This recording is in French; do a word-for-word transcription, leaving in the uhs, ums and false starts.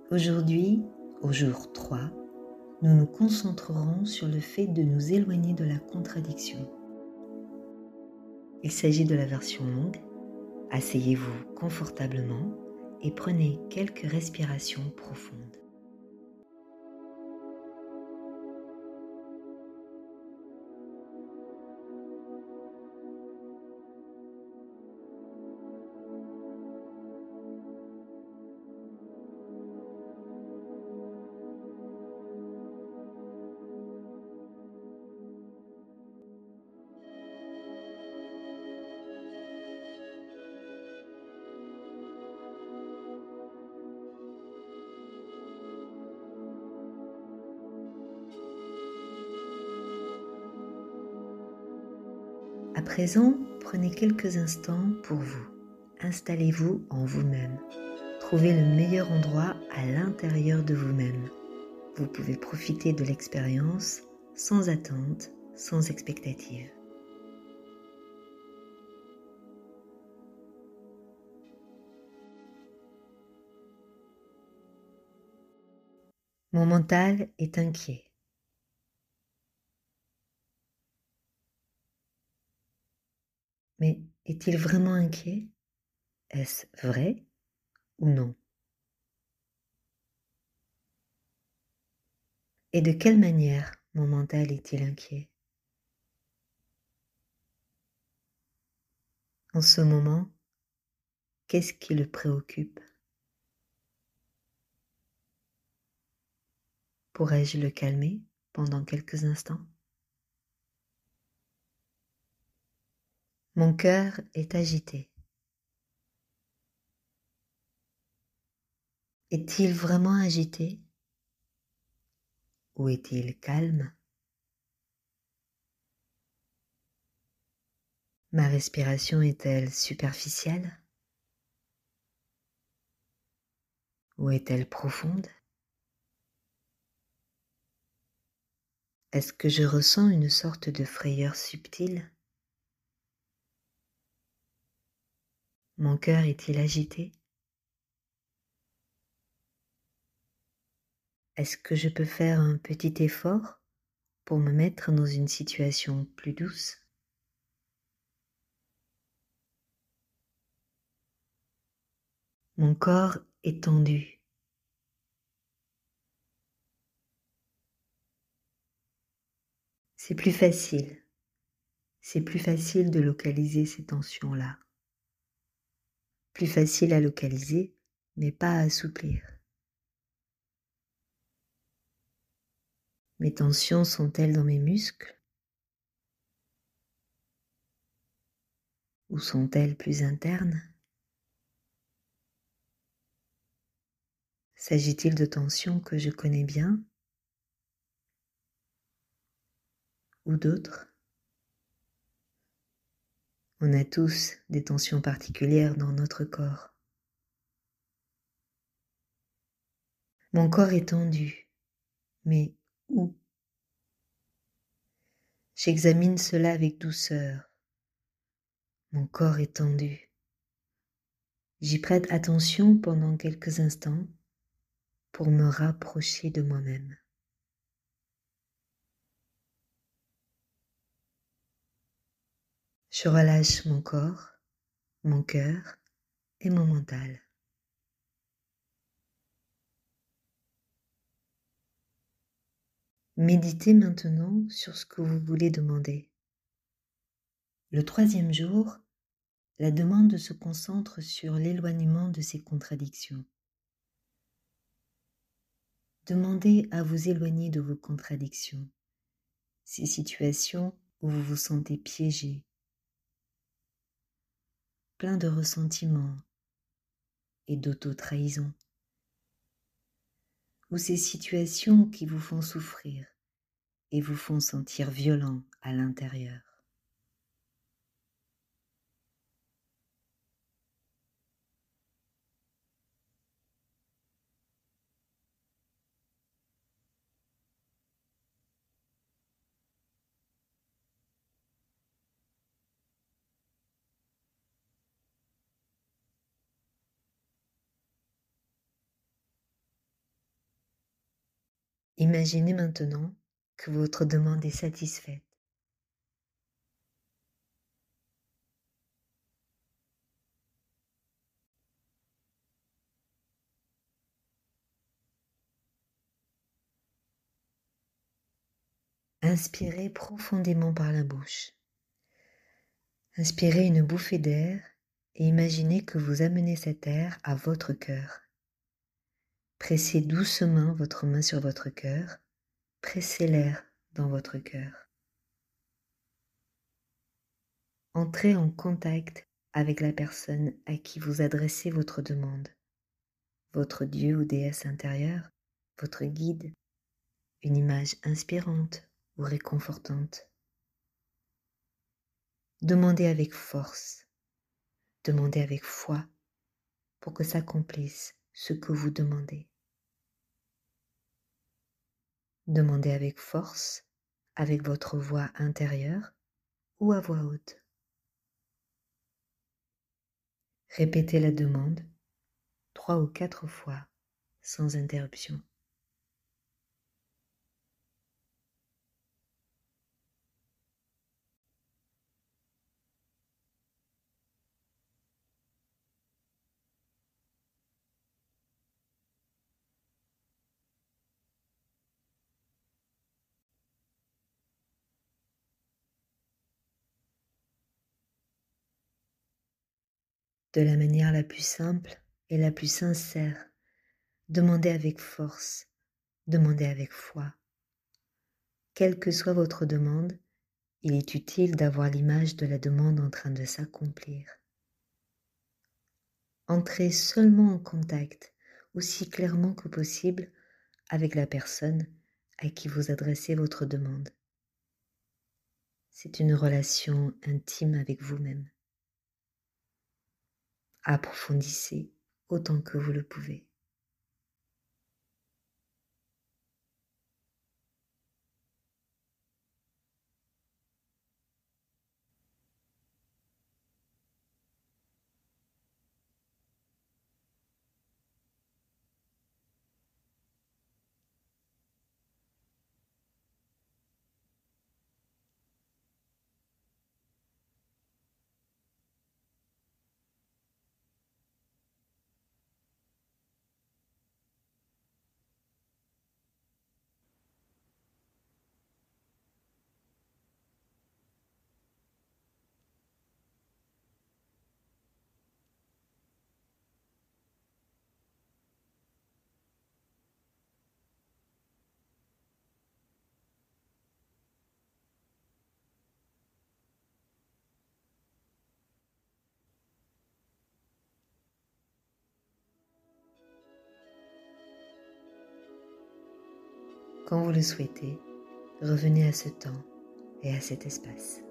Aujourd'hui, au jour trois, nous nous concentrerons sur le fait de nous éloigner de la contradiction. Il s'agit de la version longue. Asseyez-vous confortablement et prenez quelques respirations profondes. À présent, prenez quelques instants pour vous. Installez-vous en vous-même. Trouvez le meilleur endroit à l'intérieur de vous-même. Vous pouvez profiter de l'expérience sans attente, sans expectative. Mon mental est inquiet. Mais est-il vraiment inquiet? Est-ce vrai ou non? Et de quelle manière mon mental est-il inquiet? En ce moment, qu'est-ce qui le préoccupe? Pourrais-je le calmer pendant quelques instants? Mon cœur est agité. Est-il vraiment agité? Ou est-il calme? Ma respiration est-elle superficielle? Ou est-elle profonde? Est-ce que je ressens une sorte de frayeur subtile? Mon cœur est-il agité? Est-ce que je peux faire un petit effort pour me mettre dans une situation plus douce? Mon corps est tendu. C'est plus facile. C'est plus facile de localiser ces tensions-là. Plus facile à localiser, mais pas à assouplir. Mes tensions sont-elles dans mes muscles? Ou sont-elles plus internes? S'agit-il de tensions que je connais bien? Ou d'autres? On a tous des tensions particulières dans notre corps. Mon corps est tendu, mais où? J'examine cela avec douceur. Mon corps est tendu. J'y prête attention pendant quelques instants pour me rapprocher de moi-même. Je relâche mon corps, mon cœur et mon mental. Méditez maintenant sur ce que vous voulez demander. Le troisième jour, la demande se concentre sur l'éloignement de ces contradictions. Demandez à vous éloigner de vos contradictions, ces situations où vous vous sentez piégé, plein de ressentiment et d'auto-trahison, ou ces situations qui vous font souffrir et vous font sentir violent à l'intérieur. Imaginez maintenant que votre demande est satisfaite. Inspirez profondément par la bouche. Inspirez une bouffée d'air et imaginez que vous amenez cet air à votre cœur. Pressez doucement votre main sur votre cœur. Pressez l'air dans votre cœur. Entrez en contact avec la personne à qui vous adressez votre demande, votre dieu ou déesse intérieure, votre guide, une image inspirante ou réconfortante. Demandez avec force, demandez avec foi pour que s'accomplisse ce que vous demandez. Demandez avec force, avec votre voix intérieure ou à voix haute. Répétez la demande trois ou quatre fois sans interruption. De la manière la plus simple et la plus sincère, demandez avec force, demandez avec foi. Quelle que soit votre demande, il est utile d'avoir l'image de la demande en train de s'accomplir. Entrez seulement en contact, aussi clairement que possible, avec la personne à qui vous adressez votre demande. C'est une relation intime avec vous-même. Approfondissez autant que vous le pouvez. Quand vous le souhaitez, revenez à ce temps et à cet espace.